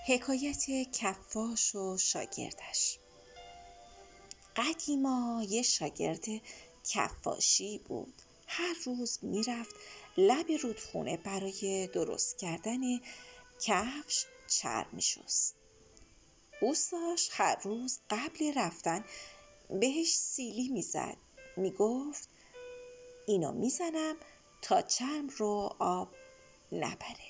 حکایت کفاش و شاگردش. قدیما یه شاگرد کفاشی بود. هر روز میرفت لب رودخونه برای درست کردن کفش چرم میشست. اوستاش هر روز قبل رفتن بهش سیلی میزد. میگفت اینو میزنم تا چرم رو آب نبره.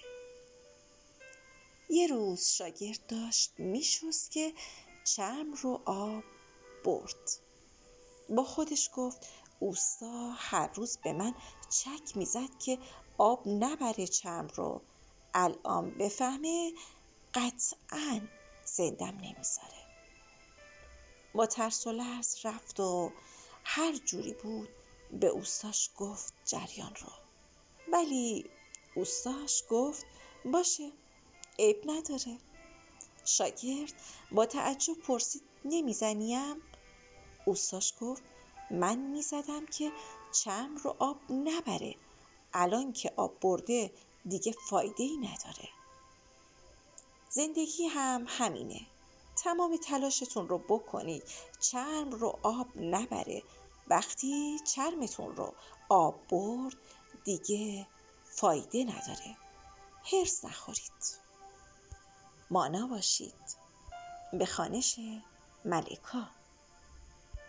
یه روز شاگرد داشت میشست که چرم رو آب برد. با خودش گفت اوستا هر روز به من چک میزد که آب نبره چرم رو. الان بفهمه قطعاً زندم نمیذاره. با ترس و لرز رفت و هر جوری بود به اوستاش گفت جریان رو. ولی اوستاش گفت باشه، عیب نداره. شاگرد با تعجب پرسید نمیزنیم؟ اوستاش گفت من میزدم که چرم رو آب نبره. الان که آب برده دیگه فایده‌ای نداره. زندگی هم همینه. تمام تلاشتون رو بکنید چرم رو آب نبره. وقتی چرمتون رو آب برد دیگه فایده نداره. هرس نخورید. مانا باشید. به خوانش ملکا.